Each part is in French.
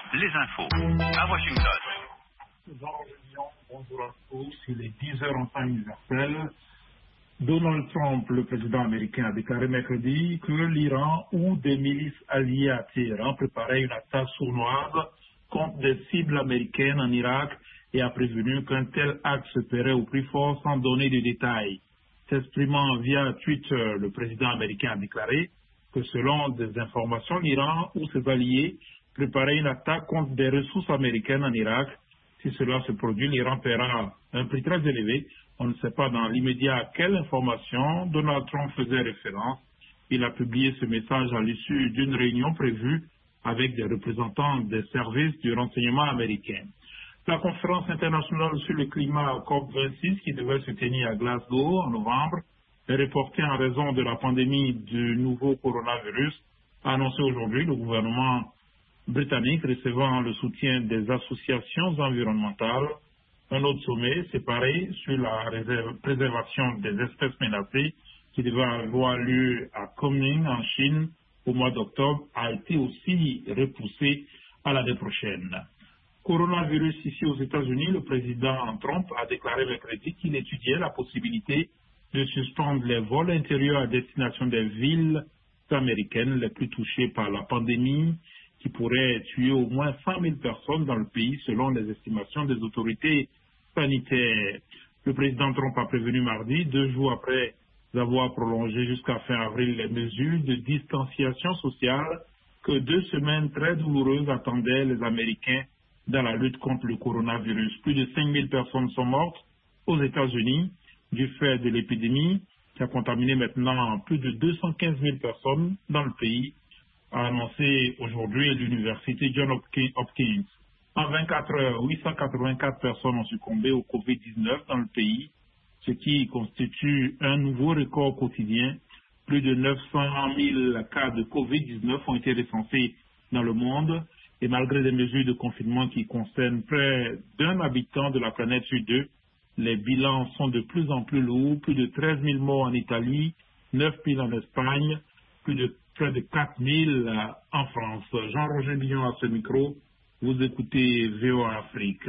les infos. À Washington. Bonjour à tous. Il est 10h en temps universel. Donald Trump, le président américain, a déclaré mercredi que l'Iran ou des milices alliées à Téhéran préparaient une attaque sournoise contre des cibles américaines en Irak et a prévenu qu'un tel acte se ferait au plus fort sans donner de détails. S'exprimant via Twitter, le président américain a déclaré que selon des informations, l'Iran ou ses alliés préparaient une attaque contre des ressources américaines en Irak. Si cela se produit, l'Iran paiera un prix très élevé. On ne sait pas dans l'immédiat à quelle information Donald Trump faisait référence. Il a publié ce message à l'issue d'une réunion prévue avec des représentants des services du renseignement américain. La conférence internationale sur le climat COP26, qui devait se tenir à Glasgow en novembre, est reportée en raison de la pandémie du nouveau coronavirus, a annoncé aujourd'hui le gouvernement britannique recevant le soutien des associations environnementales. Un autre sommet séparé sur la préservation des espèces menacées qui devait avoir lieu à Kunming en Chine au mois d'octobre a été aussi repoussé à l'année prochaine. Coronavirus ici aux États-Unis, le président Trump a déclaré mercredi qu'il étudiait la possibilité de suspendre les vols intérieurs à destination des villes américaines les plus touchées par la pandémie, qui pourrait tuer au moins 100 000 personnes dans le pays selon les estimations des autorités sanitaires. Le président Trump a prévenu mardi, 2 jours après avoir prolongé jusqu'à fin avril les mesures de distanciation sociale, que 2 semaines très douloureuses attendaient les Américains dans la lutte contre le coronavirus. Plus de 5 000 personnes sont mortes aux États-Unis du fait de l'épidémie qui a contaminé maintenant plus de 215 000 personnes dans le pays, a annoncé aujourd'hui l'université Johns Hopkins. En 24 heures, 884 personnes ont succombé au Covid-19 dans le pays, ce qui constitue un nouveau record quotidien. Plus de 900 000 cas de Covid-19 ont été recensés dans le monde et malgré des mesures de confinement qui concernent près d'1 habitant de la planète sur 2, les bilans sont de plus en plus lourds. Plus de 13 000 morts en Italie, 9 000 en Espagne, près de 4 000 en France. Jean-Roger Billon à ce micro. Vous écoutez VOA Afrique.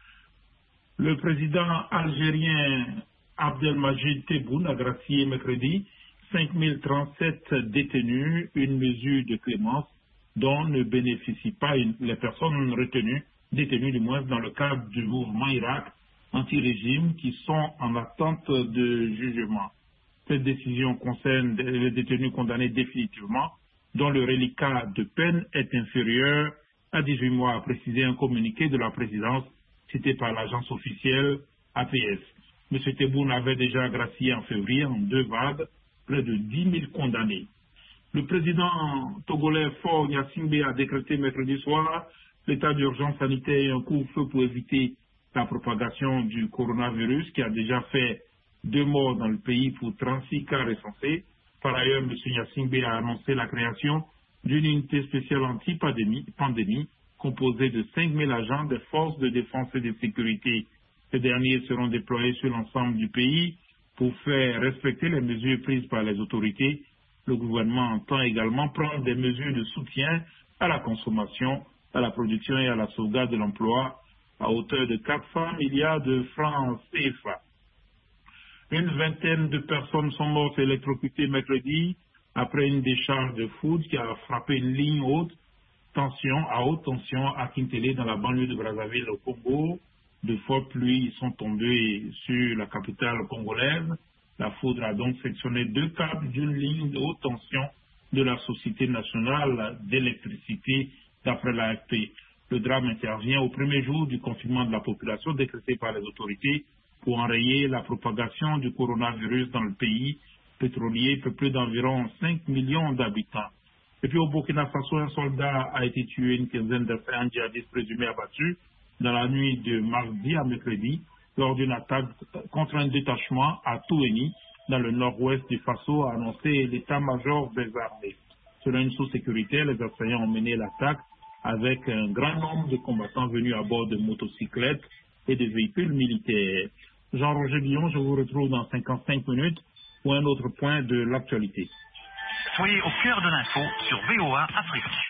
Le président algérien Abdelmajid Tebboune a gracié mercredi 5 037 détenus, une mesure de clémence dont ne bénéficient pas les personnes détenues du moins dans le cadre du mouvement Irak anti-régime qui sont en attente de jugement. Cette décision concerne les détenus condamnés définitivement, dont le reliquat de peine est inférieur à 18 mois, a précisé un communiqué de la présidence cité par l'agence officielle APS. M. Tebboune avait déjà gracié en février, en 2 vagues, près de 10 000 condamnés. Le président togolais Faure Gnassingbé a décrété mercredi soir l'état d'urgence sanitaire et un couvre-feu pour éviter la propagation du coronavirus qui a déjà fait 2 morts dans le pays pour 36 cas recensés. Par ailleurs, M. Gnassingbé a annoncé la création d'une unité spéciale anti-pandémie composée de 5 000 agents des forces de défense et de sécurité. Ces derniers seront déployés sur l'ensemble du pays pour faire respecter les mesures prises par les autorités. Le gouvernement entend également prendre des mesures de soutien à la consommation, à la production et à la sauvegarde de l'emploi à hauteur de 400 milliards de francs CFA. Une vingtaine de personnes sont mortes électrocutées mercredi après une décharge de foudre qui a frappé une ligne à haute tension à Kintélé dans la banlieue de Brazzaville au Congo. De fortes pluies sont tombées sur la capitale congolaise. La foudre a donc sectionné 2 câbles d'une ligne de haute tension de la Société nationale d'électricité d'après l'AFP. Le drame intervient au premier jour du confinement de la population décrété par les autorités pour enrayer la propagation du coronavirus dans le pays pétrolier peuplé d'environ 5 millions d'habitants. Et puis au Burkina Faso, un soldat a été tué, une quinzaine d'assaillants djihadistes présumés abattus dans la nuit de mardi à mercredi lors d'une attaque contre un détachement à Touéni, dans le nord-ouest du Faso, a annoncé l'état-major des armées. Selon une source sécuritaire, les assaillants ont mené l'attaque avec un grand nombre de combattants venus à bord de motocyclettes et de véhicules militaires. Jean-Roger Billon, je vous retrouve dans 55 minutes pour un autre point de l'actualité. Soyez au cœur de l'info sur VOA Afrique.